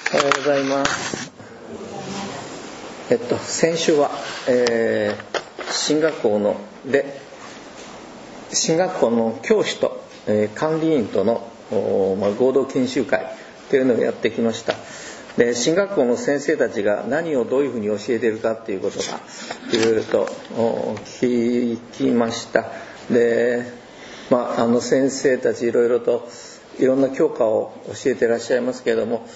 おはようございます。先週は、進学校の教師と、管理員との、合同研修会というのをやってきました。で、進学校の先生たちが何をどういうふうに教えているかということがいろいろと聞きました。で、先生たちいろいろといろんな教科を教えていらっしゃいますけれども、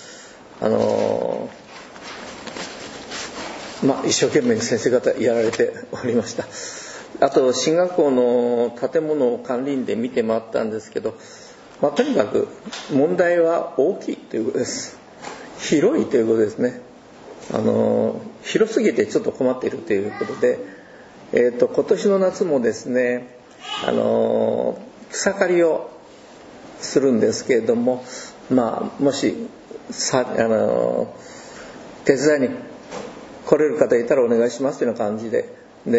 一生懸命に先生方やられておりました。あと進学校の建物を管理員で見て回ったんですけど、とにかく問題は大きいということです。広いということですね。広すぎてちょっと困っているということで、今年の夏もですね、草刈りをするんですけれども、もし手伝いに来れる方いたらお願いしますというような感じで、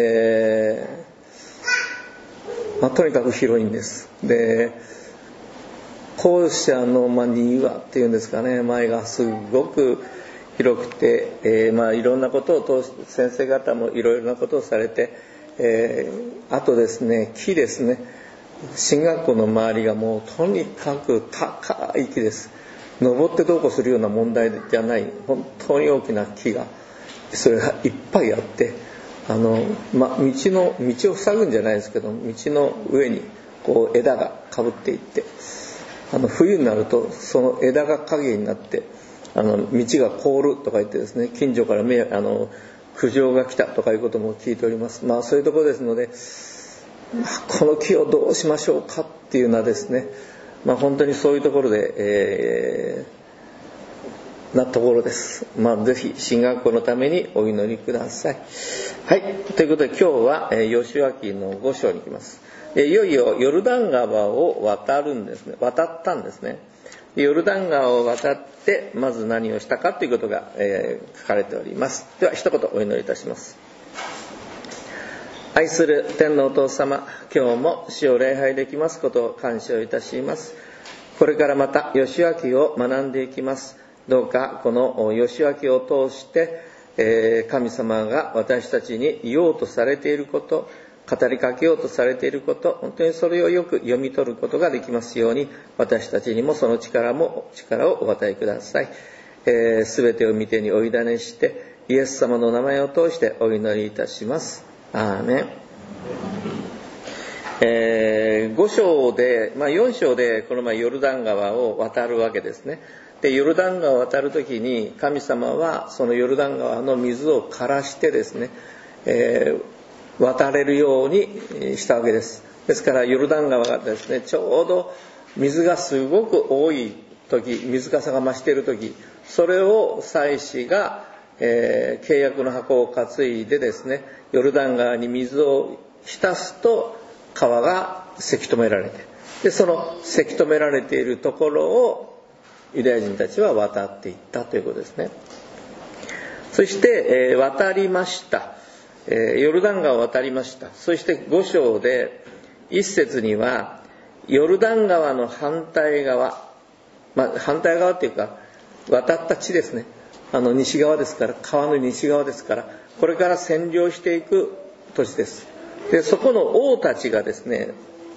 とにかく広いんです。で、校舎の庭っていうんですかね、前がすごく広くて、いろんなことを通して先生方もいろいろなことをされて、あとですね、木ですね、進学校の周りがもうとにかく高い木です。登ってどうこうするような問題じゃない、本当に大きな木がそれがいっぱいあって、道を塞ぐんじゃないですけど、道の上にこう枝がかぶっていって、冬になるとその枝が影になって道が凍るとか言ってですね、近所から苦情が来たとかいうことも聞いております。そういうところですので、この木をどうしましょうかっていうのはですね、本当にそういうところで、なところです。ぜひ進学校のためにお祈りください。はい、ということで今日は義明の5章に行きます。いよいよヨルダン川を渡ったんですね。ヨルダン川を渡ってまず何をしたかということが、書かれております。では一言お祈りいたします。愛する天のお父様、今日も主を礼拝できますことを感謝をいたします。これからまた義明を学んでいきます。どうかこの義明を通して、神様が私たちに言おうとされていること、語りかけようとされていること、本当にそれをよく読み取ることができますように、私たちにもその力をお与えください。すべてを御手にお委ねしてイエス様の名前を通してお祈りいたします。アーメン。5章で、4章でこのヨルダン川を渡るわけですね。で、ヨルダン川を渡るときに神様はそのヨルダン川の水を枯らしてですね、渡れるようにしたわけです。ですからヨルダン川がですね、ちょうど水がすごく多い時、水かさが増している時、それを祭司が、契約の箱を担いでですね、ヨルダン川に水を浸すと川がせき止められて、でそのせき止められているところをユダヤ人たちは渡っていったということですね。そして、渡りました。ヨルダン川を渡りました。そして5章で一節にはヨルダン川の反対側、反対側っていうか渡った地ですね。西側ですから、川の西側ですから、これから占領していく土地です。で、そこの王たちがですね、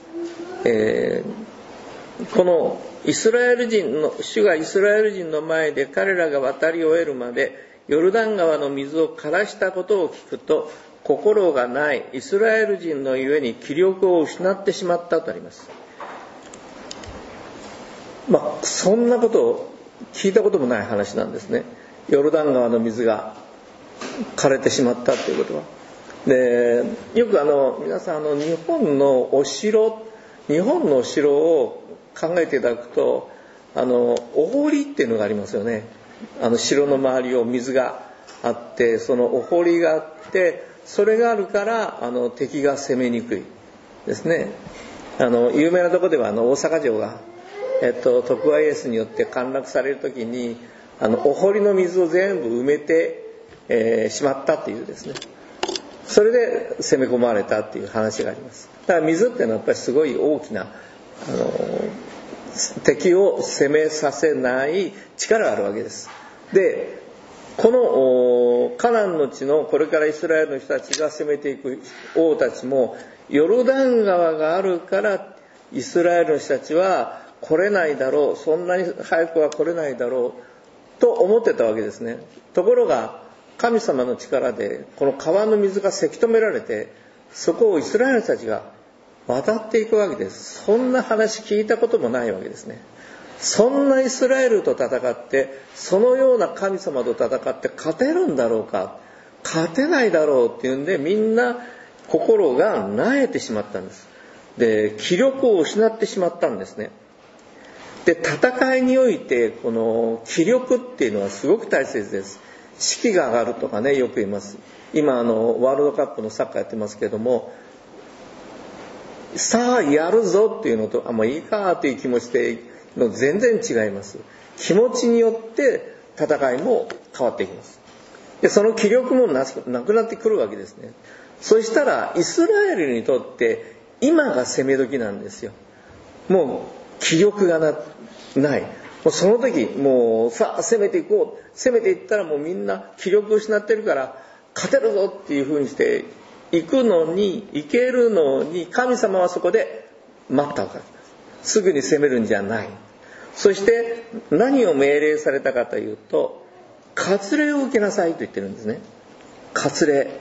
この主がイスラエル人の前で彼らが渡り終えるまでヨルダン川の水を枯らしたことを聞くと、心がないイスラエル人のゆえに気力を失ってしまったとあります。そんなことを聞いたこともない話なんですね。ヨルダン川の水が枯れてしまったということは。で、よく皆さん日本のお城を考えていただくと、お堀っていうのがありますよね。城の周りを水があって、そのお堀があって、それがあるから敵が攻めにくいですね。有名なところでは大阪城が、徳川家康によって陥落される時にお堀の水を全部埋めて、しまったというですね、それで攻め込まれたっていう話があります。だから水っていうのはやっぱりすごい大きな敵を攻めさせない力があるわけです。 でこのカナンの地のこれからイスラエルの人たちが攻めていく王たちも、ヨルダン川があるからイスラエルの人たちは来れないだろう、そんなに早くは来れないだろうと思ってたわけですね。ところが神様の力でこの川の水がせき止められて、そこをイスラエルの人たちが渡っていくわけです。そんな話聞いたこともないわけですね。そんなイスラエルと戦って、そのような神様と戦って勝てるんだろうか、勝てないだろうっていうんで、みんな心が萎えてしまったんです。で、気力を失ってしまったんですね。で、戦いにおいてこの気力っていうのはすごく大切です。士気が上がるとかね、よく言います。今ワールドカップのサッカーやってますけども、さあやるぞっていうのと、もういいかっていう気持ちでの全然違います。気持ちによって戦いも変わっていきます。で、その気力もなくなってくるわけですね。そしたらイスラエルにとって今が攻め時なんですよ。もう気力がない。もうその時、もうさあ攻めていこう、攻めていったらもうみんな気力を失ってるから勝てるぞっていう風にして行けるのに、神様はそこで待ったわけです。すぐに攻めるんじゃない。そして何を命令されたかというと、割礼を受けなさいと言ってるんですね。割礼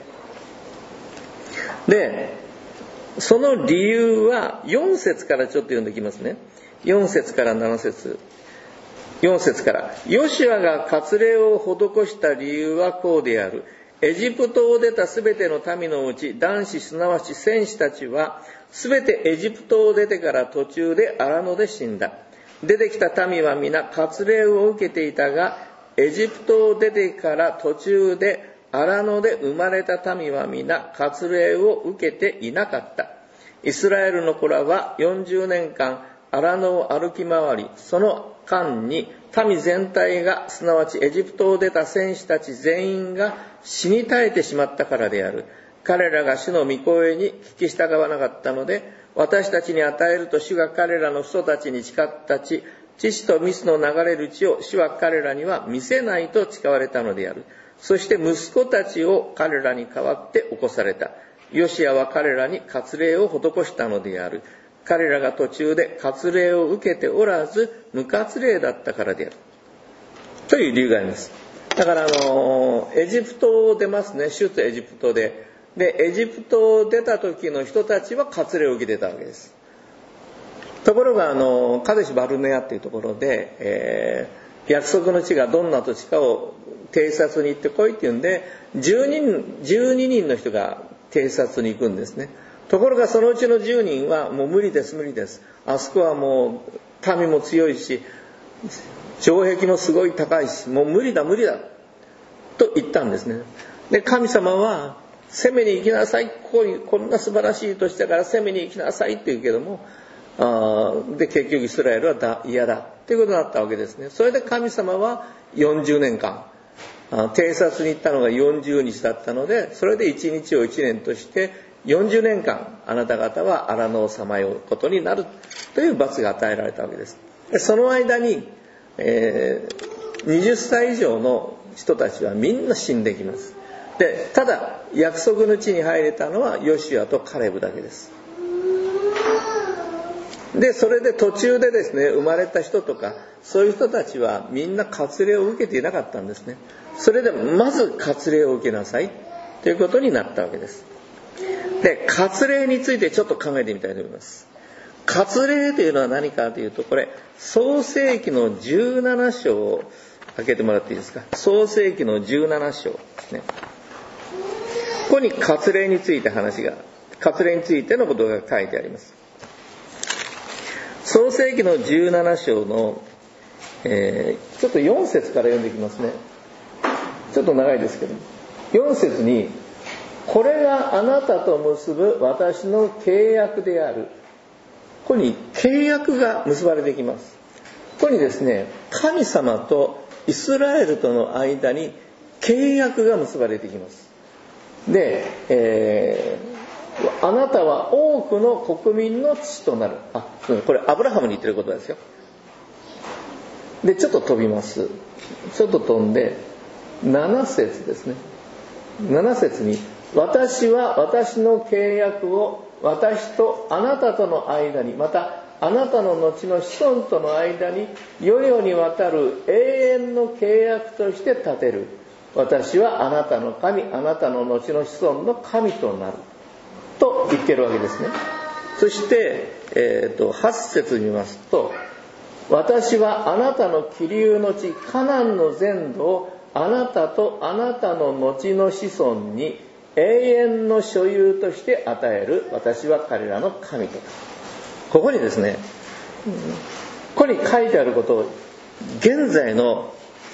で、その理由は4節からちょっと読んできますね。4節から7節。4節から、ヨシュアが割礼を施した理由はこうである。エジプトを出たすべての民のうち、男子すなわち戦士たちはすべてエジプトを出てから途中で荒野で死んだ。出てきた民は皆割礼を受けていたが、エジプトを出てから途中で荒野で生まれた民は皆割礼を受けていなかった。イスラエルの子らは40年間荒野を歩き回り、その間に民全体が、すなわちエジプトを出た戦士たち全員が死に絶えてしまったからである。彼らが主の御声に聞き従わなかったので、私たちに与えると主が彼らの父祖たちに誓った地、乳と蜜の流れる地を主は彼らには見せないと誓われたのである。そして息子たちを彼らに代わって起こされた。ヨシアは彼らに割礼を施したのである。彼らが途中で割礼を受けておらず、無割礼だったからである。という理由があります。だからエジプトを出ますね。出エジプトで。で、エジプトを出た時の人たちは割礼を受けてたわけです。ところがカデシュバルネアっていうところで、約束の地がどんな土地かを偵察に行ってこいっていうんで、12人の人が偵察に行くんですね。ところがそのうちの10人はもう無理です。あそこはもう民も強いし、城壁もすごい高いし、もう無理だと言ったんですね。で、神様は攻めに行きなさい、こんな素晴らしい土地だから攻めに行きなさいって言うけども、で結局イスラエルは嫌だということになったわけですね。それで神様は40年間偵察に行ったのが40日だったので、それで1日を1年として40年間あなた方は荒野をさまようことになるという罰が与えられたわけです。でその間に、20歳以上の人たちはみんな死んできます。でただ約束の地に入れたのはヨシュアとカレブだけです。でそれで途中でですね、生まれた人とかそういう人たちはみんな割礼を受けていなかったんですね。それでまず割礼を受けなさいということになったわけです。で割礼についてちょっと考えてみたいと思います。割礼というのは何かというと、これ創世記の17章を開けてもらっていいですか。創世記の17章ですね。ここに割礼について割礼についてのことが書いてあります。創世記の17章の、ちょっと4節から読んでいきますね。ちょっと長いですけど、4節に、これがあなたと結ぶ私の契約である。ここに契約が結ばれてきます。ここにですね、神様とイスラエルとの間に契約が結ばれてきます。で、あなたは多くの国民の父となる。これアブラハムに言ってることですよ。 でちょっと飛びます。ちょっと飛んで7節ですね。7節に、私は私の契約を私とあなたとの間に、またあなたの後の子孫との間に世々にわたる永遠の契約として立てる。私はあなたの神、あなたの後の子孫の神となると言ってるわけですね。そして、8節見ますと、私はあなたの起立の地カナンの全土をあなたとあなたの後の子孫に永遠の所有として与える。私は彼らの神となる。ここにですね、ここに書いてあることを現在の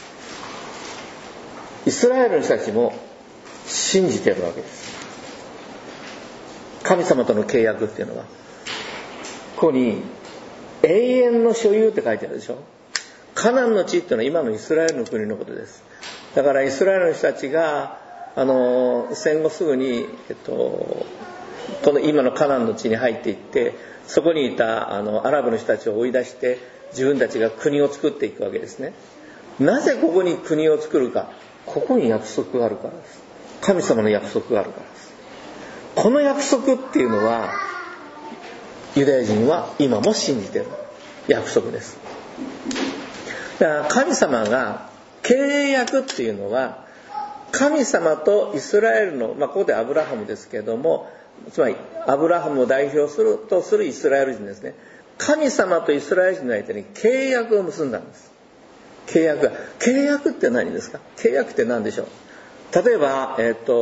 イスラエルの人たちも信じているわけです。神様との契約っていうのは、ここに永遠の所有って書いてあるでしょ。カナンの地っていうのは今のイスラエルの国のことです。だからイスラエルの人たちが戦後すぐに、この今のカナンの地に入っていって、そこにいたアラブの人たちを追い出して自分たちが国を作っていくわけですね。なぜここに国を作るか。ここに約束があるからです。神様の約束があるからです。この約束っていうのはユダヤ人は今も信じている約束です。だから神様が契約っていうのは、神様とイスラエルの、ここでアブラハムですけれども、つまりアブラハムを代表するとするイスラエル人ですね。神様とイスラエル人の間に契約を結んだんです。契約って何ですか。契約って何でしょう。例えば、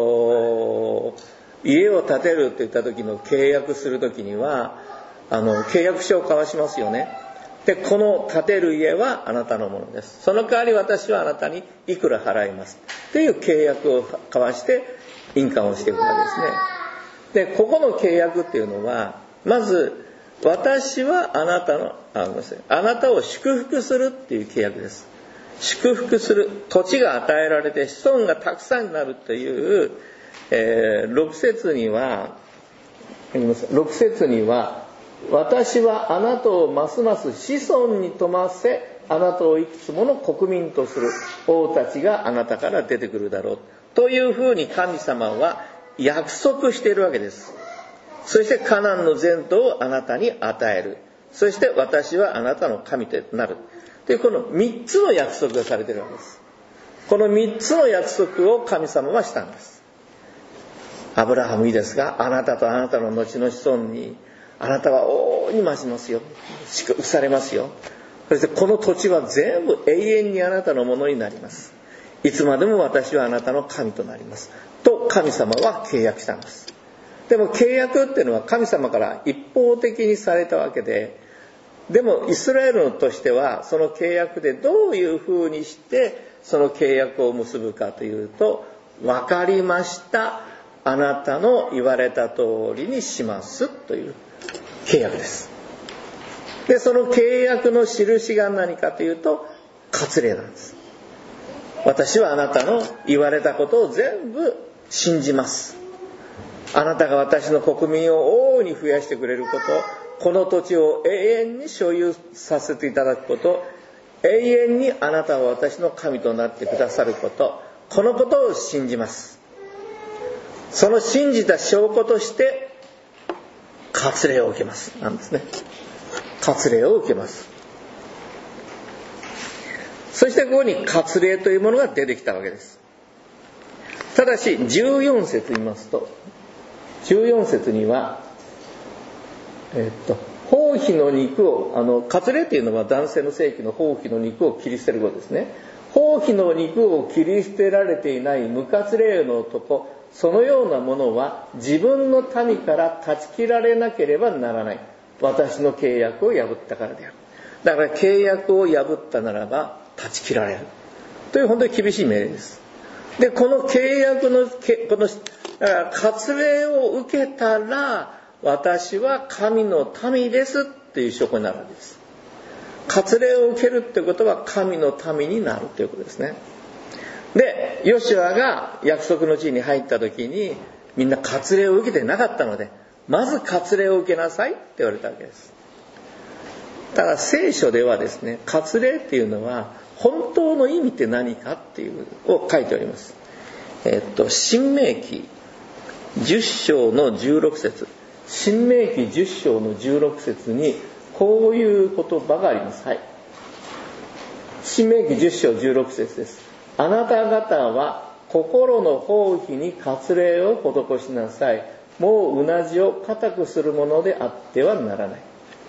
家を建てるって言った時の契約する時には契約書を交わしますよね。で、この建てる家はあなたのものです。その代わり私はあなたにいくら払いますという契約を交わして印鑑をしていくわけですね。で、ここの契約っていうのは、まず私はあなたを祝福するっていう契約です。祝福する、土地が与えられて子孫がたくさんになるという、6節には私はあなたをますます子孫に富ませ、あなたをいくつもの国民とする王たちがあなたから出てくるだろうというふうに神様は約束しているわけです。そしてカナンの全土をあなたに与える。そして私はあなたの神となる。というこの3つの約束がされているわけです。この3つの約束を神様はしたんです。アブラハムいいですが、あなたとあなたの後の子孫にあなたは大いに増しますよ。祝福されますよ。そしてこの土地は全部永遠にあなたのものになります。いつまでも私はあなたの神となります。と神様は契約したんです。でも契約っていうのは神様から一方的にされたわけで、でもイスラエルとしてはその契約でどういうふうにしてその契約を結ぶかというと、分かりました、あなたの言われた通りにしますという契約です。で、その契約の印が何かというと、割礼なんです。私はあなたの言われたことを全部信じます。あなたが私の国民を大いに増やしてくれること、この土地を永遠に所有させていただくこと、永遠にあなたは私の神となってくださること、このことを信じます。その信じた証拠として割礼を受けますなんですね。割礼を受けます。そしてここに割礼というものが出てきたわけです。ただし14節見ますと、14節には包皮の肉を割礼というのは男性の性器の包皮の肉を切り捨てることですね。包皮の肉を切り捨てられていない無割礼の男、そのようなものは自分の民から断ち切られなければならない。私の契約を破ったからである。だから契約を破ったならば断ち切られるという本当に厳しい命令です。で、この契約のだから割礼を受けたら私は神の民ですっていう証拠になるわけです。割礼を受けるってことは神の民になるということですね。で、ヨシュアが約束の地に入った時にみんな割礼を受けてなかったので、まず割礼を受けなさいって言われたわけです。 ただ聖書ではですね、割礼っていうのは本当の意味って何かっていうのを書いております。申命記10章の16節、申命記10章の16節にこういう言葉があります。はい。申命記10章16節です。あなた方は心の放棄に割礼を施しなさい。もううなじを固くするものであってはならない。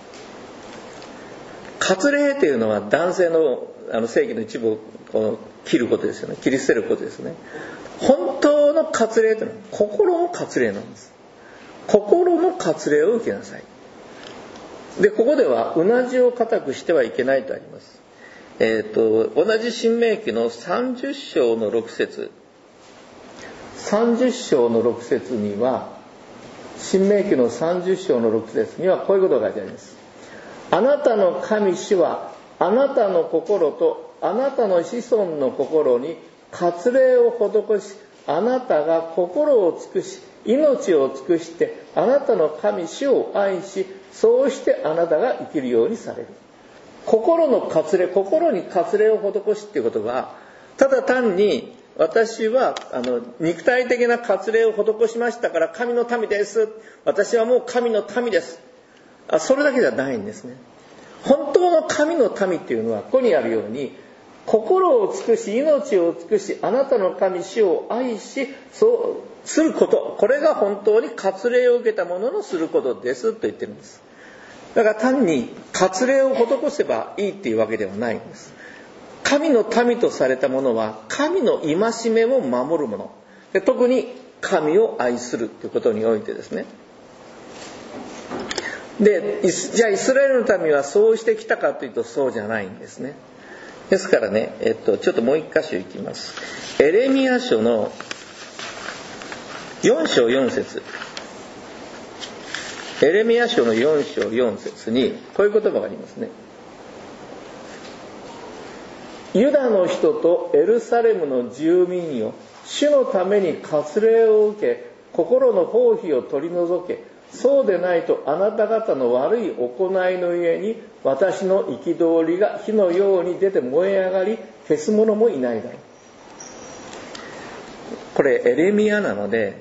割礼というのは男性の性器の一部を切ることですよね。切り捨てることですね。本当の割礼というのは心の割礼なんです。心の割礼を受けなさい。で、ここではうなじを固くしてはいけないとあります。同じ申命記の30章の6節、30章の6節には、申命記の30章の6節にはこういうことが書いてあります。あなたの神主はあなたの心とあなたの子孫の心に割礼を施し、あなたが心を尽くし命を尽くしてあなたの神主を愛し、そうしてあなたが生きるようにされる。心の割礼、心に割礼を施しっていうことは、ただ単に私は肉体的な割礼を施しましたから神の民です、私はもう神の民です、それだけじゃないんですね。本当の神の民っていうのはここにあるように、心を尽くし命を尽くしあなたの神主を愛し、そうすること、これが本当に割礼を受けた者のすることですと言ってるんです。だから単に割礼を施せばいいっていうわけではないんです。神の民とされた者は神の戒めを守る者で、特に神を愛するということにおいてですね。で、じゃあイスラエルの民はそうしてきたかというとそうじゃないんですね。ですからね、ちょっともう一箇所いきます。エレミヤ書の4章4節、エレミヤ書の4章4節にこういう言葉がありますね。ユダの人とエルサレムの住民よ、主のために割礼を受け心の放棄を取り除け、そうでないとあなた方の悪い行いのゆえに私の憤りが火のように出て燃え上がり、消す者もいないだろう。これエレミヤなので、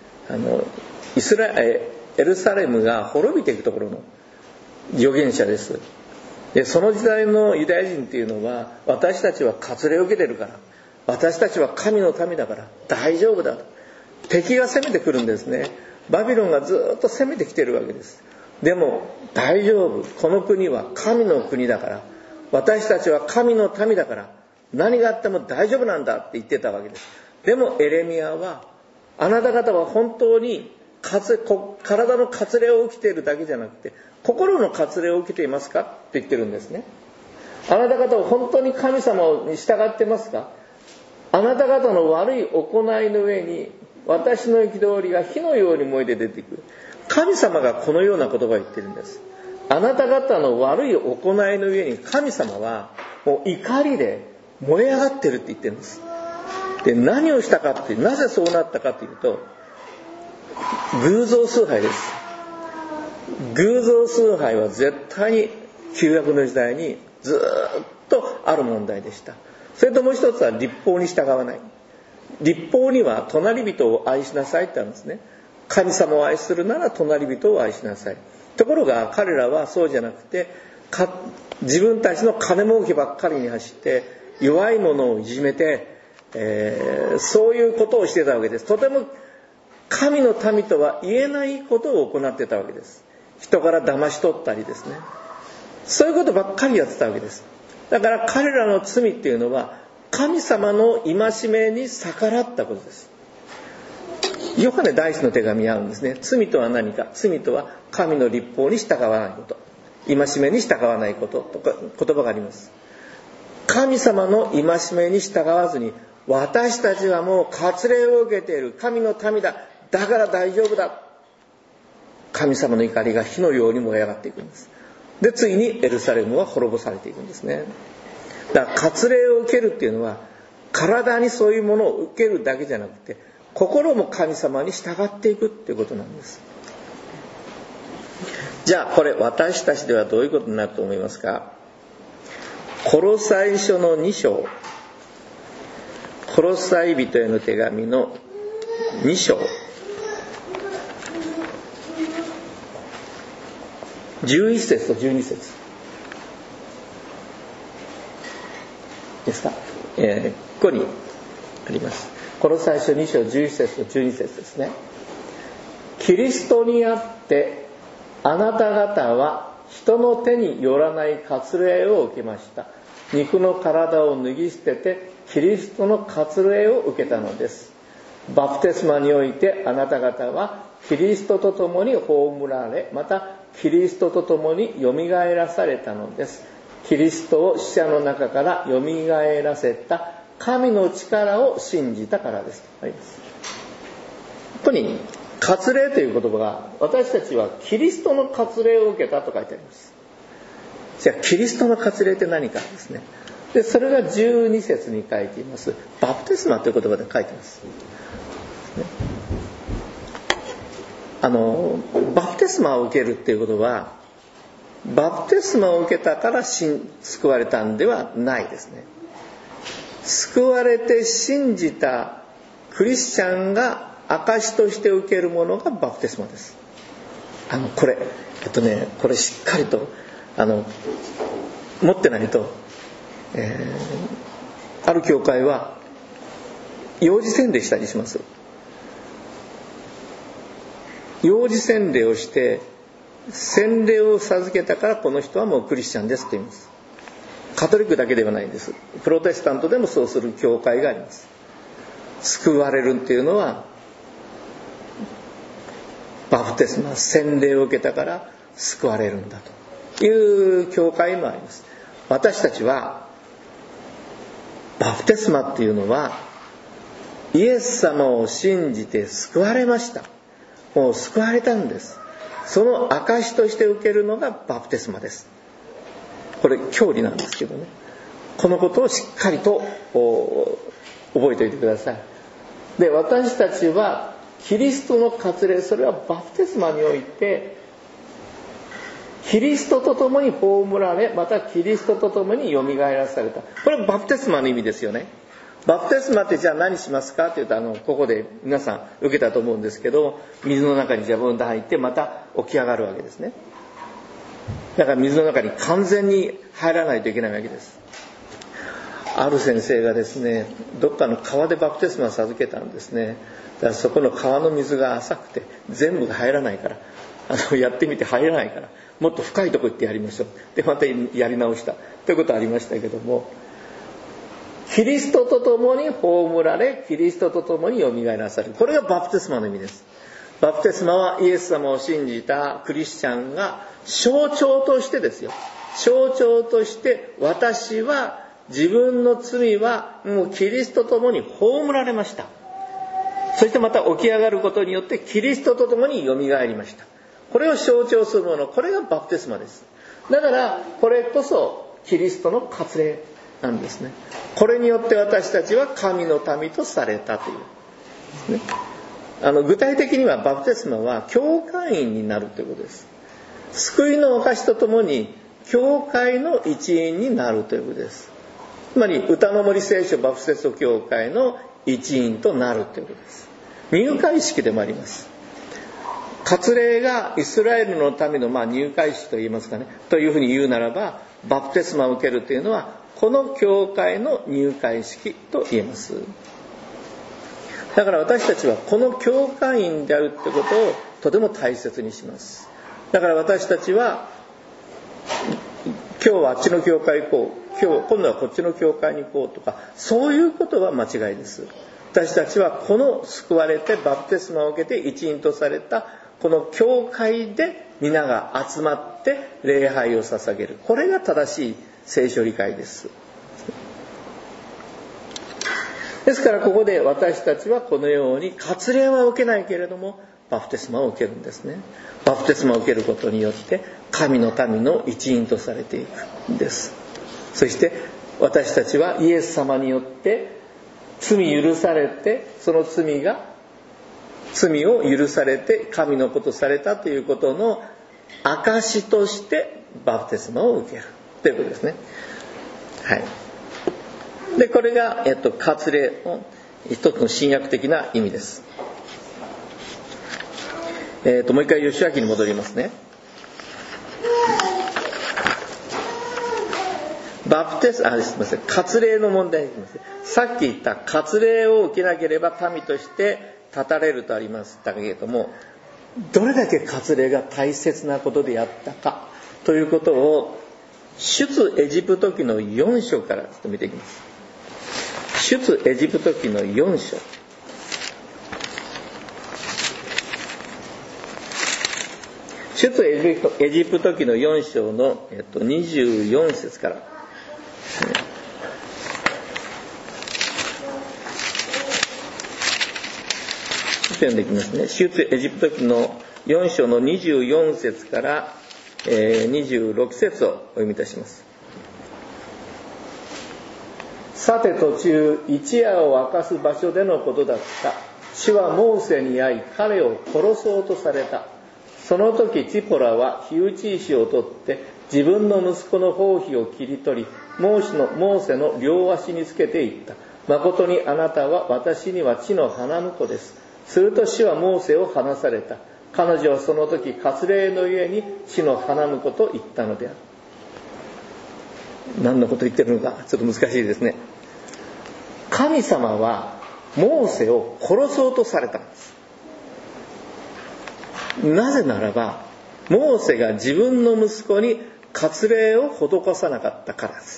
エルサレムが滅びていくところの預言者です。で、その時代のユダヤ人っていうのは、私たちは割礼を受けてるから、私たちは神の民だから大丈夫だと、敵が攻めてくるんですね。バビロンがずっと攻めてきてるわけです。でも大丈夫、この国は神の国だから、私たちは神の民だから何があっても大丈夫なんだって言ってたわけです。でもエレミヤは、あなた方は本当に体の割礼を受けているだけじゃなくて心の割礼を受けていますかって言ってるんですね。あなた方は本当に神様に従ってますか。あなた方の悪い行いの上に私の憤りが火のように燃えて出てくる。神様がこのような言葉を言ってるんです。あなた方の悪い行いの上に神様はもう怒りで燃え上がってるって言ってるんです。で、何をしたかって、なぜそうなったかというと、偶像崇拝です。偶像崇拝は絶対に旧約の時代にずっとある問題でした。それともう一つは律法に従わない。律法には隣人を愛しなさいってあるんですね。神様を愛するなら隣人を愛しなさい。ところが彼らはそうじゃなくて、自分たちの金儲けばっかりに走って弱い者をいじめて、そういうことをしてたわけです。とても神の民とは言えないことを行ってたわけです。人から騙し取ったりですね、そういうことばっかりやってたわけです。だから彼らの罪っていうのは神様の戒めに逆らったことです。ヨハネ第一の手紙にあるんですね。罪とは何か。罪とは神の律法に従わないこと、戒めに従わないこととか言葉があります。神様の戒めに従わずに、私たちはもう割礼を受けている神の民だ、だから大丈夫だ、神様の怒りが火のように燃え上がっていくんです。で、ついにエルサレムは滅ぼされていくんですね。だから割礼を受けるっていうのは、体にそういうものを受けるだけじゃなくて、心も神様に従っていくっていうことなんです。 じゃあこれ私たちではどういうことになると思いますか？コロサイ書の2章、コロサイ人への手紙の2章11節と12節ですか、ここにあります。コロサイ書2章11節と12節ですね。キリストにあってあなた方は人の手によらない割礼を受けました。肉の体を脱ぎ捨ててキリストの割礼を受けたのです。バプテスマにおいてあなた方はキリストと共に葬られ、またキリストと共によみがえらされたのです。キリストを死者の中からよみがえらせた神の力を信じたからですとあります。ここに割礼という言葉が、私たちはキリストの割礼を受けたと書いてあります。じゃあキリストの割礼って何かですね。でそれが12節に書いています。バプテスマという言葉で書いています。バプテスマを受けるっていうことは、バプテスマを受けたから救われたんではないですね。救われて信じたクリスチャンが証として受けるものがバプテスマです。これしっかりと持ってないと、ある教会は幼児洗礼したりします。幼児洗礼をして洗礼を授けたからこの人はもうクリスチャンですと言います。カトリックだけではないんです。プロテスタントでもそうする教会があります。救われるっていうのはバプテスマ、洗礼を受けたから救われるんだという教会もあります。私たちはバプテスマっていうのはイエス様を信じて救われました。もう救われたんです。その証として受けるのがバプテスマです。これ教理なんですけどね、このことをしっかりと覚えておいてください。で、私たちはキリストの割礼、それはバプテスマにおいてキリストと共に葬られ、またキリストと共によみがえらされた。これはバプテスマの意味ですよね。バプテスマってじゃあ何しますかって言うと、ここで皆さん受けたと思うんですけど、水の中にジャボンと入ってまた起き上がるわけですね。だから水の中に完全に入らないといけないわけです。ある先生がですね、どっかの川でバプテスマを授けたんですね。だからそこの川の水が浅くて全部が入らないから、やってみて入らないから、もっと深いとこ行ってやりましょう。でまたやり直したということありましたけども、キリストと共に葬られ、キリストと共によみがえらされる。これがバプテスマの意味です。バプテスマはイエス様を信じたクリスチャンが象徴としてですよ。象徴として私は自分の罪はもうキリストと共に葬られました。そしてまた起き上がることによってキリストと共によみがえりました。これを象徴するもの、これがバプテスマです。だからこれこそキリストの割礼なんですね。これによって私たちは神の民とされたという、ね、具体的にはバプテスマは教会員になるということです。救いの証とともに教会の一員になるということです。つまり歌の森聖書バプテスト教会の一員となるということです。入会式でもあります。割礼がイスラエルのための入会式と言いますかね、というふうに言うならば、バプテスマを受けるというのはこの教会の入会式と言えます。だから私たちはこの教会員であるということをとても大切にします。だから私たちは今日はあっちの教会行こう、今度はこっちの教会に行こうとか、そういうことは間違いです。私たちはこの救われてバプテスマを受けて一員とされたこの教会で皆が集まって礼拝を捧げる、これが正しい聖書理解です。ですからここで私たちはこのように割礼は受けないけれどもバプテスマを受けるんですね。バプテスマを受けることによって神の民の一員とされていくんです。そして私たちはイエス様によって罪許されて、その罪を許されて神の子とされたということの証としてバプテスマを受けるということですね。はい。でこれが、割礼の一つの新約的な意味です。もう一回義明に戻りますね。すみません、割礼の問題にいきます。さっき言った割礼を受けなければ民として立たれるとありましたけれども、どれだけ割礼が大切なことであったかということを出エジプト記の4章からちょっと見ていきます。出エジプト記の4章。出エジプト記の4章の、24節から。読んでいきますね。出エジプト記の4章の24節から、26節をお読みいたします。さて途中一夜を明かす場所でのことだった。主はモーセに会い彼を殺そうとされた。その時チポラは火打ち石を取って自分の息子の包皮を切り取りモーセの両足につけていった。誠にあなたは私には地の花婿です。すると主はモーセを離された。彼女はその時割礼のゆえに地の花婿と言ったのである。何のこと言ってるのかちょっと難しいですね。神様はモーセを殺そうとされたんです。なぜならばモーセが自分の息子に割礼を施さなかったからです。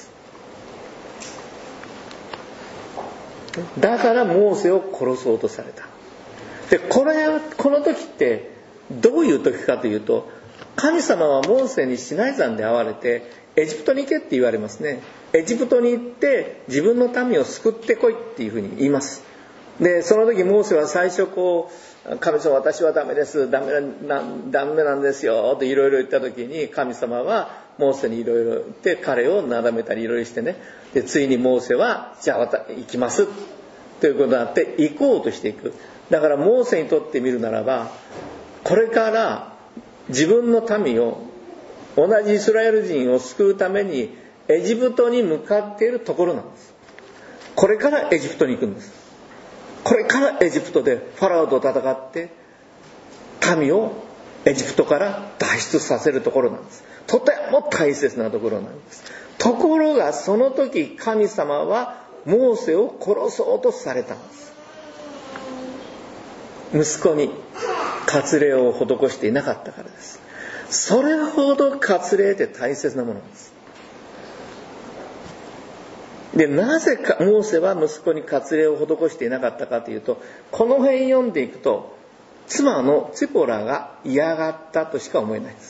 だからモーセを殺そうとされた。でこの時ってどういう時かというと、神様はモーセにシナイ山で会われてエジプトに行けって言われますね。エジプトに行って自分の民を救ってこいっていうふうに言います。でその時モーセは最初神様私はダメです、ダメなんですよといろいろ言った時に、神様はモーセにいろいろ言って彼をなだめたりいろいろしてね、でついにモーセはじゃあ行きますということになって行こうとしていく。だからモーセにとってみるならば、これから自分の民を、同じイスラエル人を救うためにエジプトに向かっているところなんです。これからエジプトに行くんです。これからエジプトでファラオと戦って民をエジプトから脱出させるところなんです。とても大切なところなんです。ところがその時神様はモーセを殺そうとされたんです。息子に割礼を施していなかったからです。それほど割礼って大切なものなんです。でなぜかモーセは息子に割礼を施していなかったかというと、この辺読んでいくと妻のツポラが嫌がったとしか思えないです。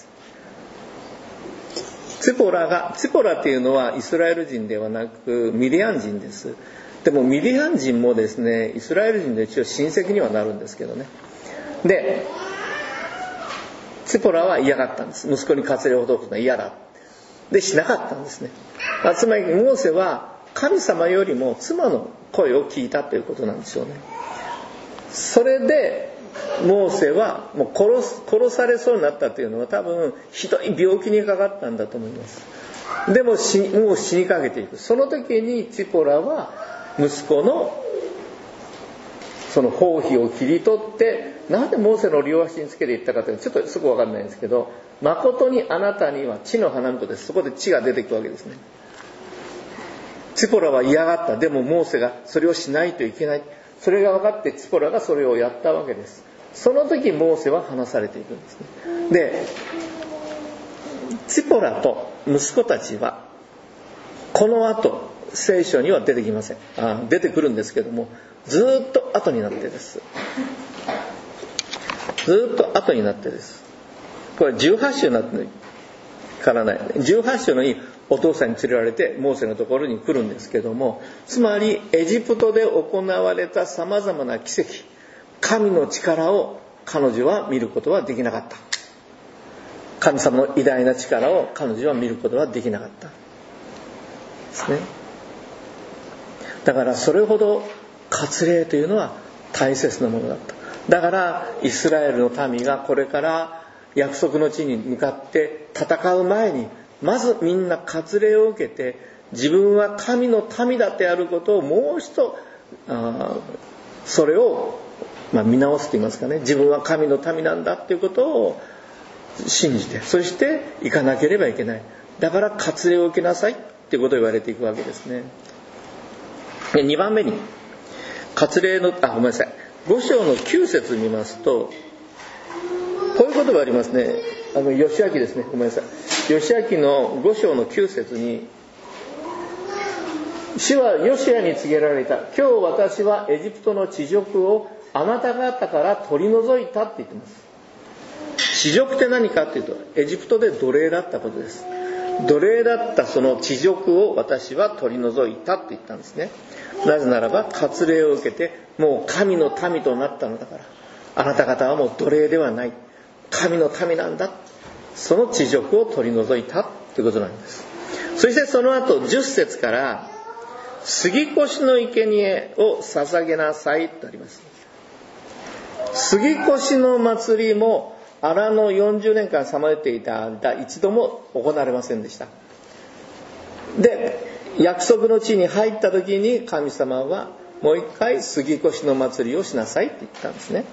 ツポラっていうのはイスラエル人ではなくミディアン人です。でもミディアン人もですね、イスラエル人の一応親戚にはなるんですけどね。でツポラは嫌がったんです。息子に割礼を施すのは嫌だでしなかったんですね。つまりモーセは神様よりも妻の声を聞いたということなんでしょうね。それでモーセはもう殺されそうになったというのは多分ひどい病気にかかったんだと思います。でももう死にかけていく。その時にチポラは息子のその包皮を切り取って、なんでモーセの両足につけていったかというのはちょっとすぐ分かんないんですけど、誠にあなたには地の花婿です。そこで地が出てくるわけですね。チポラは嫌がった。でもモーセがそれをしないといけない。それが分かってチポラがそれをやったわけです。その時モーセは離されていくんですね。でチポラと息子たちはこの後聖書には出てきません。出てくるんですけども、ずっと後になってです。ずっと後になってです。これ18章になってからない。18章のにお父さんに連れられてモーセのところに来るんですけども、つまりエジプトで行われたさまざまな奇跡、神の力を彼女は見ることはできなかった。神様の偉大な力を彼女は見ることはできなかったですね。だからそれほど割礼というのは大切なものだった。だからイスラエルの民がこれから約束の地に向かって戦う前に、まずみんな割礼を受けて、自分は神の民だってあることをもう一度それを見直すと言いますかね、自分は神の民なんだっていうことを信じて、そして行かなければいけない。だから割礼を受けなさいっていうことを言われていくわけですね。2番目に割礼のごめんなさい、5章の9節見ますと、こういう言葉ありますね。義明ですね、ごめんなさい。義明の5章の9節に、主はヨシアに告げられた。今日私はエジプトの地辱をあなた方から取り除いたって言ってます。地辱って何かっていうと、エジプトで奴隷だったことです。奴隷だったその地辱を私は取り除いたって言ったんですね。なぜならば割礼を受けて、もう神の民となったのだから、あなた方はもう奴隷ではない、神の民なんだ。その地辱を取り除いたということなんです。そしてその後10節から杉越の生贄を捧げなさいとあります。杉越の祭りも荒野40年間さまよっていた間、一度も行われませんでした。で、約束の地に入った時に神様はもう一回杉越の祭りをしなさいって言ったんですね。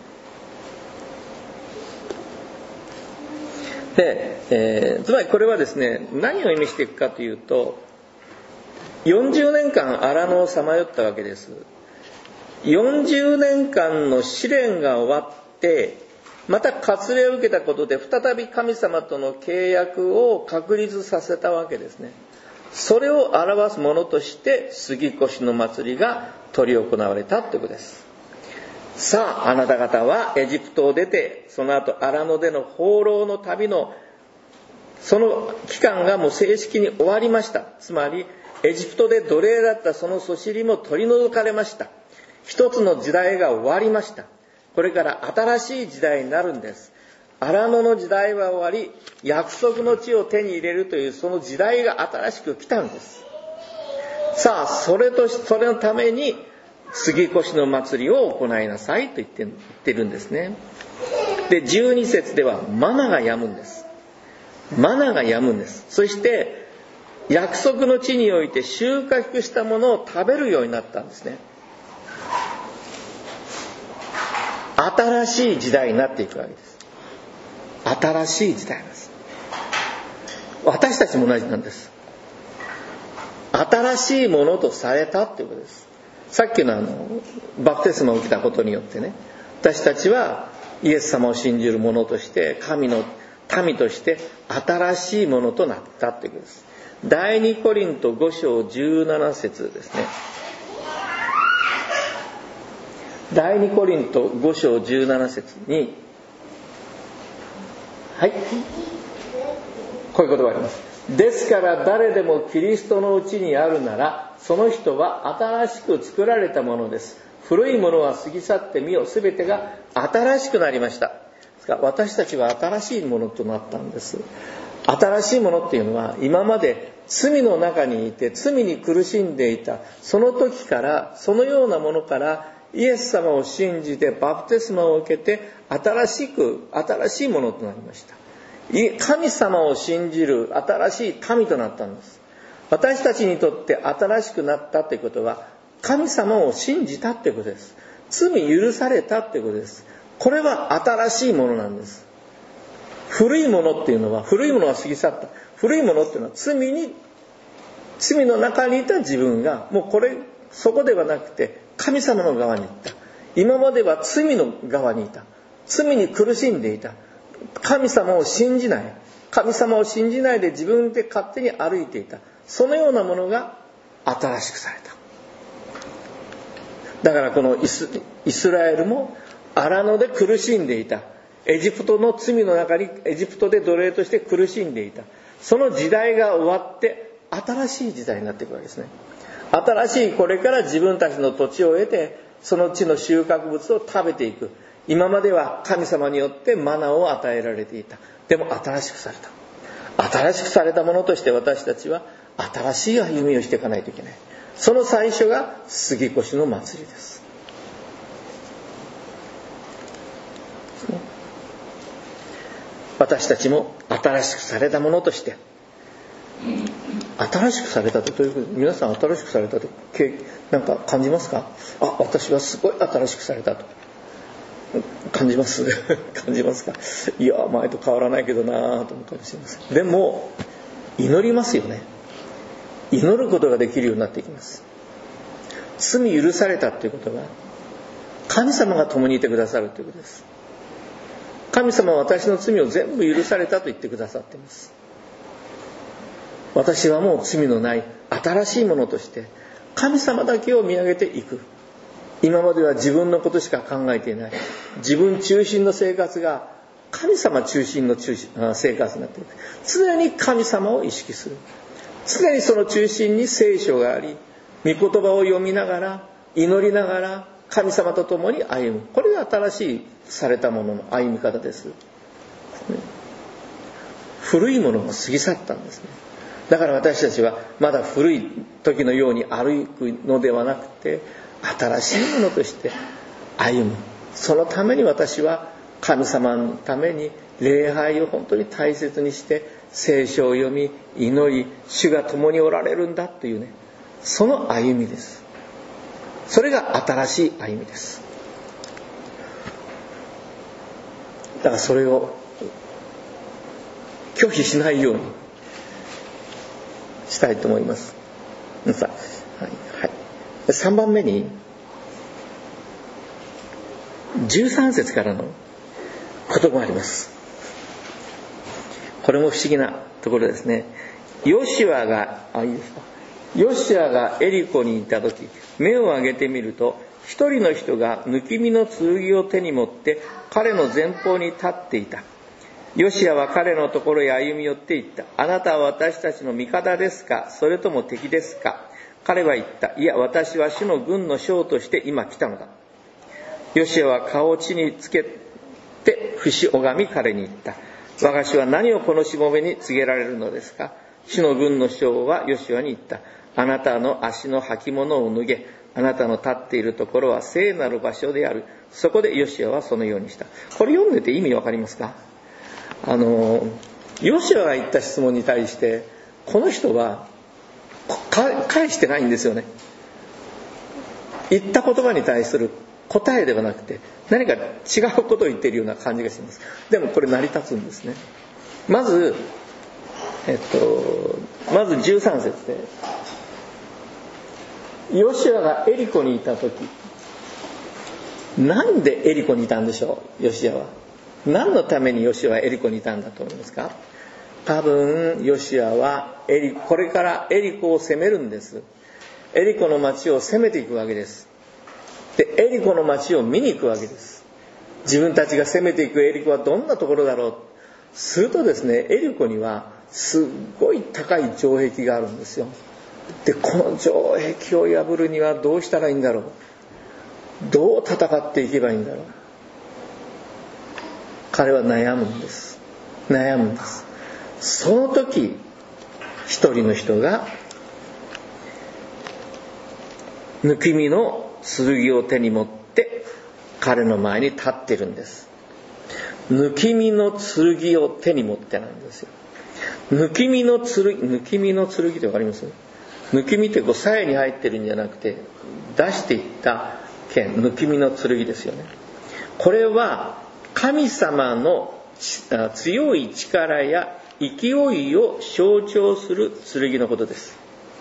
で、つまりこれはですね、何を意味していくかというと、40年間荒野をさまよったわけです。40年間の試練が終わって、また割礼を受けたことで再び神様との契約を確立させたわけですね。それを表すものとして杉越の祭りが執り行われたということです。さあ、あなた方はエジプトを出て、その後荒野での放浪の旅のその期間がもう正式に終わりました。つまりエジプトで奴隷だったそのそしりも取り除かれました。一つの時代が終わりました。これから新しい時代になるんです。荒野の時代は終わり、約束の地を手に入れるというその時代が新しく来たんです。さあ、それのために杉越の祭りを行いなさいと言ってるんですね。で、12節ではマナが止むんです。マナが止むんです。そして約束の地において収穫したものを食べるようになったんですね。新しい時代になっていくわけです。新しい時代です。私たちも同じなんです。新しいものとされたということです。さっきのバプテスマを受けたことによってね、私たちはイエス様を信じる者として神の民として新しいものとなったということです。第2コリント5章17節ですね。第2コリント5章17節に、はい、こういう言葉があります。ですから誰でもキリストのうちにあるなら、その人は新しく作られたものです。古いものは過ぎ去ってみよ、すべてが新しくなりました。私たちは新しいものとなったんです。新しいものっていうのは、今まで罪の中にいて罪に苦しんでいたその時から、そのようなものからイエス様を信じてバプテスマを受けて新しいものとなりました。神様を信じる新しい民となったんです。私たちにとって新しくなったということは、神様を信じたということです。罪許されたということです。これは新しいものなんです。古いものっていうのは、古いものが過ぎ去った。古いものっていうのは罪の中にいた自分が、もうそこではなくて神様の側に行った。今までは罪の側にいた。罪に苦しんでいた。神様を信じない。神様を信じないで自分で勝手に歩いていた。そのようなものが新しくされた。だからこのイスラエルも荒野で苦しんでいた。エジプトの罪の中にエジプトで奴隷として苦しんでいた。その時代が終わって新しい時代になっていくわけですね。新しいこれから自分たちの土地を得て、その地の収穫物を食べていく。今までは神様によってマナを与えられていた。でも新しくされた。新しくされたものとして私たちは新しい歩みをしていかないといけない。その最初が杉越の祭りです。 私たちも新しくされたものとして、新しくされたということ、皆さん新しくされたとなんか感じますか？私はすごい新しくされたと感じます感じますか？いや、前と変わらないけどなと思うかもしれません。でも祈りますよね。祈ることができるようになっていきます。罪許されたということは、神様が共にいてくださるということです。神様は私の罪を全部許されたと言ってくださっています。私はもう罪のない新しいものとして神様だけを見上げていく。今までは自分のことしか考えていない、自分中心の生活が神様中心の生活になっていく。常に神様を意識する。常にその中心に聖書があり、御言葉を読みながら、祈りながら神様と共に歩む。これが新しいされたものの歩み方です。古いものが過ぎ去ったんですね。だから私たちはまだ古い時のように歩くのではなくて、新しいものとして歩む。そのために私は神様のために礼拝を本当に大切にして聖書を読み祈り、主が共におられるんだというね、その歩みです。それが新しい歩みです。だからそれを拒否しないようにしたいと思います。さあ、はいはい、3番目に13節からの言葉があります。これも不思議なところですね。ヨシュアがエリコにいた時、目を上げてみると、一人の人が抜き身の剣を手に持って彼の前方に立っていた。ヨシュアは彼のところへ歩み寄っていった。あなたは私たちの味方ですか、それとも敵ですか。彼は言った。いや、私は主の軍の将として今来たのだ。ヨシュアは顔を地につけて伏し拝み彼に言った。我が主は何をこのしもべに告げられるのですか。主の軍の将はヨシュアに言った。あなたの足の履物を脱げ。あなたの立っているところは聖なる場所である。そこでヨシュアはそのようにした。これ読んでて意味わかりますか？ヨシュアが言った質問に対してこの人は返してないんですよね。言った言葉に対する答えではなくて何か違うことを言っているような感じがします。でもこれ成り立つんですね。まず13節で、ヨシュアがエリコにいた時、なんでエリコにいたんでしょう。ヨシュアは何のためにヨシュアはエリコにいたんだと思いますか？多分ヨシュアはこれからエリコを攻めるんです。エリコの町を攻めていくわけです。で、エリコの町を見に行くわけです。自分たちが攻めていくエリコはどんなところだろう。するとですね、エリコにはすっごい高い城壁があるんですよ。で、この城壁を破るにはどうしたらいいんだろう。どう戦っていけばいいんだろう。彼は悩むんです。その時、一人の人が抜き身の剣を手に持って彼の前に立ってるんです。抜き身の剣を手に持ってなんですよ。抜き身の剣ってわかります？抜き身って鞘に入ってるんじゃなくて出していった剣、抜き身の剣ですよね。これは神様の強い力や勢いを象徴する剣のことです。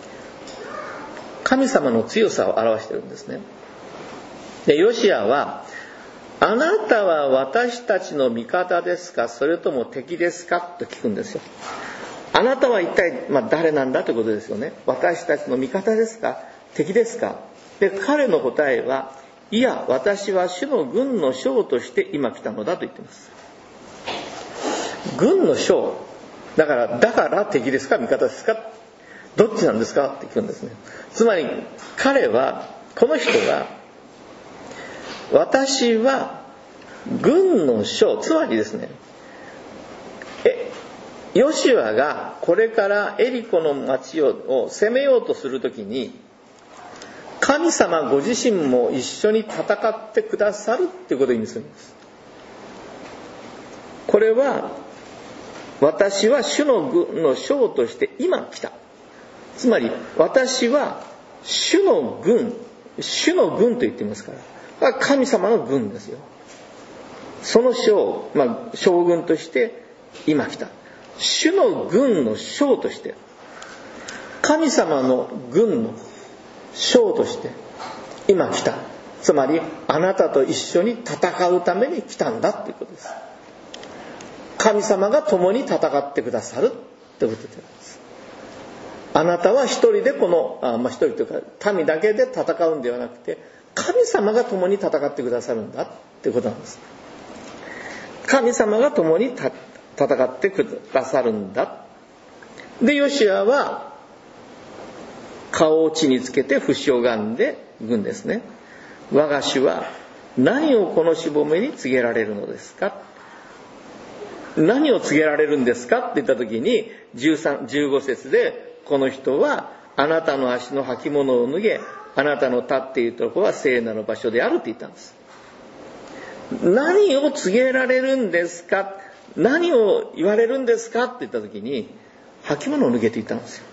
神様の強さを表しているんですね。で、ヨシュアは、あなたは私たちの味方ですか、それとも敵ですかと聞くんですよ。あなたは一体、誰なんだということですよね。私たちの味方ですか、敵ですか。で、彼の答えは、いや、私は主の軍の将として今来たのだと言っています。軍の将だから敵ですか味方ですか、どっちなんですかって聞くんですね。つまりこの人は私は軍の将、つまりですね、ヨシュアがこれからエリコの町を攻めようとするときに神様ご自身も一緒に戦ってくださるっていうことを意味するんです。これは私は主の軍の将として今来た。つまり私は主の軍と言っていますから、神様の軍ですよ。その将、将軍として今来た。主の軍の将として、神様の軍の将として今来た。つまりあなたと一緒に戦うために来たんだということです。神様が共に戦ってくださるということです。あなたは一人で一人というか民だけで戦うんではなくて、神様が共に戦ってくださるんだということなんです。神様が共に戦ってくださるんだ。で、ヨシュアは顔を地につけて不死を拝んで言うんですね。我が主は何をこのしぼめに告げられるのですか。何を告げられるんですかって言った時に、15節で、この人はあなたの足の履物を脱げ、あなたの立っているところは聖なる場所であるって言ったんです。何を告げられるんですか、何を言われるんですかって言った時に、履物を脱げって言ったんですよ。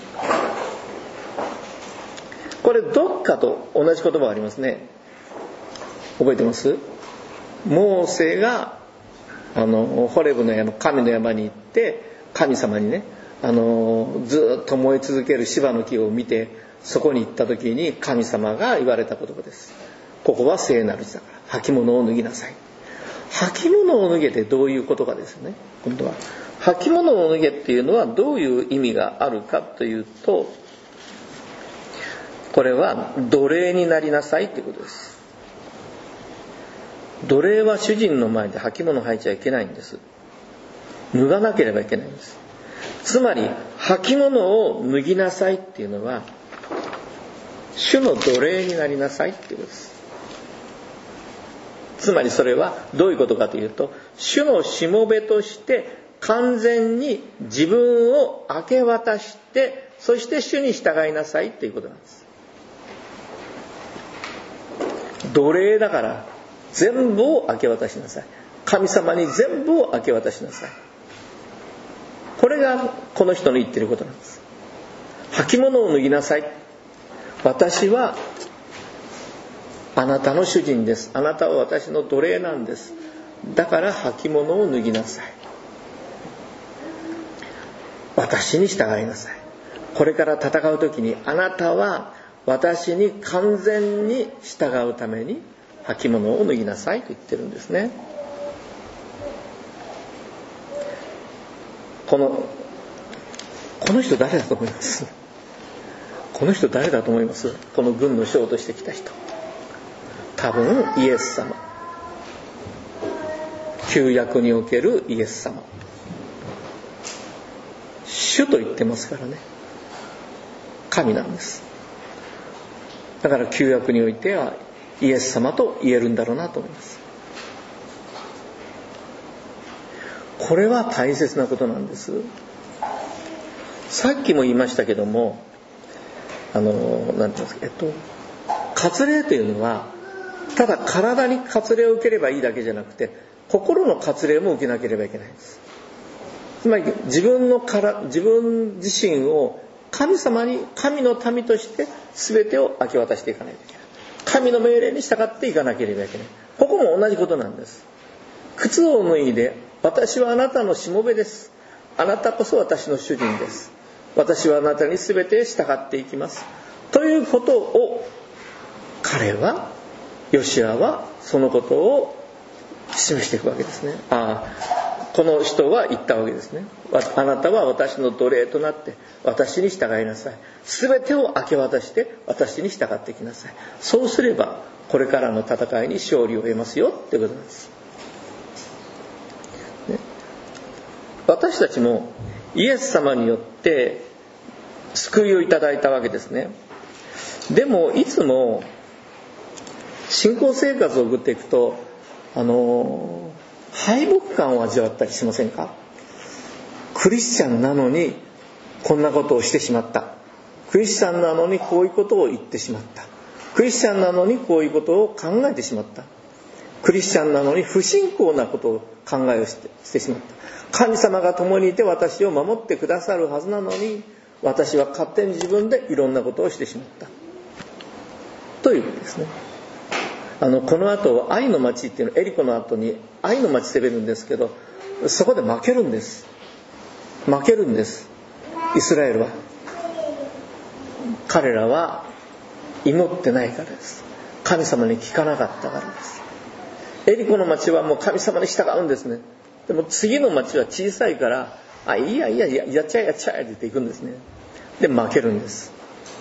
これどっかと同じ言葉がありますね。覚えてます？モーセがホレブの山、神の山に行って、神様にね、ずっと燃え続ける柴の木を見て、そこに行った時に神様が言われた言葉です。ここは聖なる地だから履物を脱ぎなさい。履物を脱げってどういうことかですね。今度は履物を脱げっていうのはどういう意味があるかというと、これは奴隷になりなさいということです。奴隷は主人の前で履物を履いちゃいけないんです。脱がなければいけないんです。つまり履物を脱ぎなさいっていうのは、主の奴隷になりなさいっていうことです。つまりそれはどういうことかというと、主のしもべとして完全に自分を明け渡して、そして主に従いなさいということなんです。奴隷だから全部を明け渡しなさい。神様に全部を明け渡しなさい。これがこの人の言っていることなんです。履物を脱ぎなさい。私はあなたの主人です。あなたは私の奴隷なんです。だから履物を脱ぎなさい。私に従いなさい。これから戦う時にあなたは私に完全に従うために履物を脱ぎなさいと言ってるんですね。この人誰だと思います？この人誰だと思います？この軍の将として来た人。多分イエス様。旧約におけるイエス様。主と言ってますからね。神なんです。だから旧約においてはイエス様と言えるんだろうなと思います。これは大切なことなんです。さっきも言いましたけども、なんていうんですか、割礼というのはただ体に割礼を受ければいいだけじゃなくて、心の割礼も受けなければいけないんです。つまり自分自身を神様に、神の民として全てを明け渡していかないといけない。神の命令に従っていかなければいけない。ここも同じことなんです。靴を脱いで、私はあなたのしもべです。あなたこそ私の主人です。私はあなたに全て従っていきます。ということを、ヨシュアはそのことを示していくわけですね。この人は言ったわけですね。あなたは私の奴隷となって私に従いなさい。全てを明け渡して私に従っていきなさい。そうすればこれからの戦いに勝利を得ますよってことなんです、ね、私たちもイエス様によって救いをいただいたわけですね。でもいつも信仰生活を送っていくと敗北感を味わったりしませんか？クリスチャンなのにこんなことをしてしまった。クリスチャンなのにこういうことを言ってしまった。クリスチャンなのにこういうことを考えてしまった。 クリスチャンなのに不信仰なことを考えをしてしまった。神様が共にいて私を守ってくださるはずなのに、私は勝手に自分でいろんなことをしてしまったということですね。この後愛の町っていうの、エリコの後に愛の町攻めるんですけど、そこで負けるんです。イスラエルは。彼らは祈ってないからです。神様に聞かなかったからです。エリコの町はもう神様に従うんですね。でも次の町は小さいから、いいやっちゃえって言っていくんですね。で負けるんです。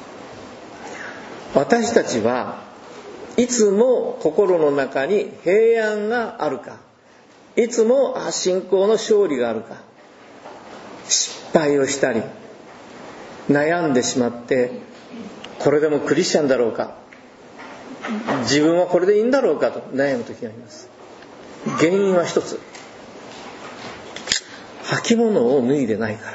私たちはいつも心の中に平安があるか、いつも信仰の勝利があるか、失敗をしたり悩んでしまって、これでもクリスチャンだろうか、自分はこれでいいんだろうかと悩む時があります。原因は一つ、履物を脱いでないから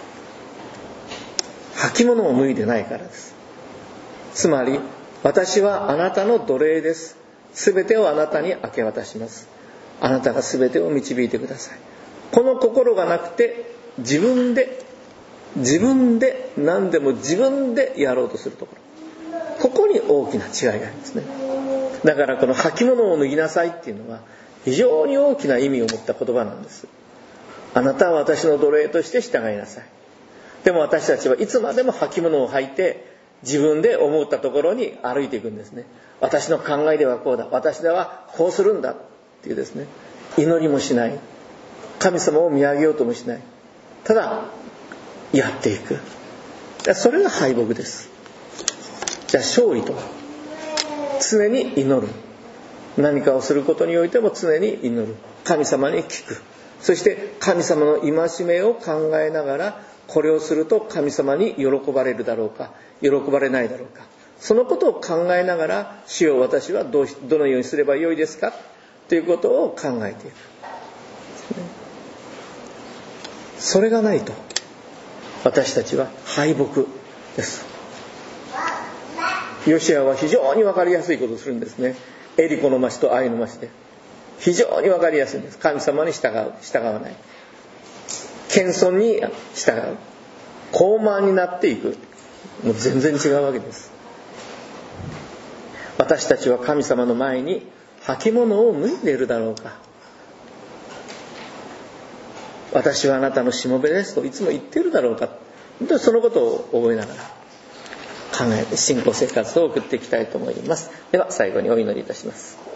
です。つまり、私はあなたの奴隷です。すべてをあなたに明け渡します。あなたがすべてを導いてください。この心がなくて、自分で何でも自分でやろうとするところ、ここに大きな違いがありますね。だからこの履物を脱ぎなさいっていうのは非常に大きな意味を持った言葉なんです。あなたは私の奴隷として従いなさい。でも私たちはいつまでも履物を履いて自分で思ったところに歩いていくんですね。私の考えではこうだ、私ではこうするんだっていうですね、祈りもしない、神様を見上げようともしない、ただやっていく。それが敗北です。じゃあ勝利とは、常に祈る。何かをすることにおいても常に祈る。神様に聞く。そして神様の戒めを考えながら、これをすると神様に喜ばれるだろうか、喜ばれないだろうか、そのことを考えながら、主よ私はどのようにすればよいですかということを考えていく。それがないと私たちは敗北です。ヨシアは非常に分かりやすいことをするんですね。エリコの町とアイの町で非常に分かりやすいんです。神様に従わない、謙遜に従う、高慢になっていく。もう全然違うわけです。私たちは神様の前に履物を脱いでいるだろうか。私はあなたのしもべですといつも言っているだろうか。そのことを覚えながら考えて信仰生活を送っていきたいと思います。では最後にお祈りいたします。